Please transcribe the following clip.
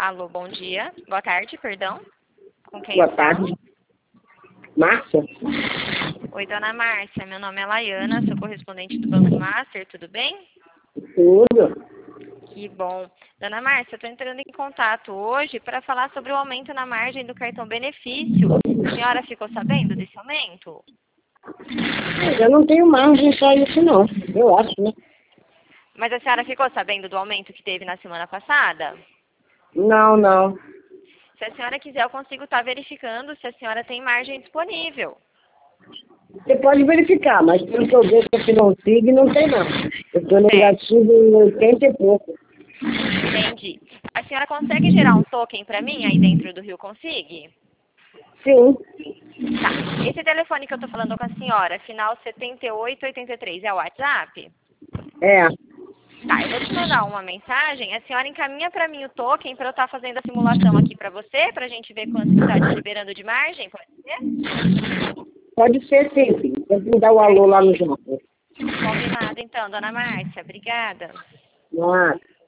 Alô, bom dia. Boa tarde, perdão. Com quem Boa eu falo? tarde. Márcia? Oi, dona Márcia. Meu nome é Laiana, sou correspondente do Banco Master, tudo bem? Tudo. Que bom. Dona Márcia, eu estou entrando em contato hoje para falar sobre o aumento na margem do cartão benefício. A senhora ficou sabendo desse aumento? Eu não tenho margem para isso, não. Eu acho, né? Mas a senhora ficou sabendo do aumento que teve na semana passada? Não. Se a senhora quiser, eu consigo estar verificando se a senhora tem margem disponível. Você pode verificar, mas pelo que eu vejo aqui no SIG, não tem, não. Eu estou negativo em 80 e pouco. Entendi. A senhora consegue gerar um token para mim aí dentro do Rio Consig? Sim. Tá. Esse telefone que eu tô falando com a senhora, final 7883, é o WhatsApp? É. Tá, eu vou te mandar uma mensagem, a senhora encaminha para mim o token para eu estar fazendo a simulação aqui para você, pra gente ver quanto que tá te liberando de margem, pode ser? Pode ser, sim. Tem que me dar o alô lá no jornal. Combinado então, dona Márcia, obrigada. Ah.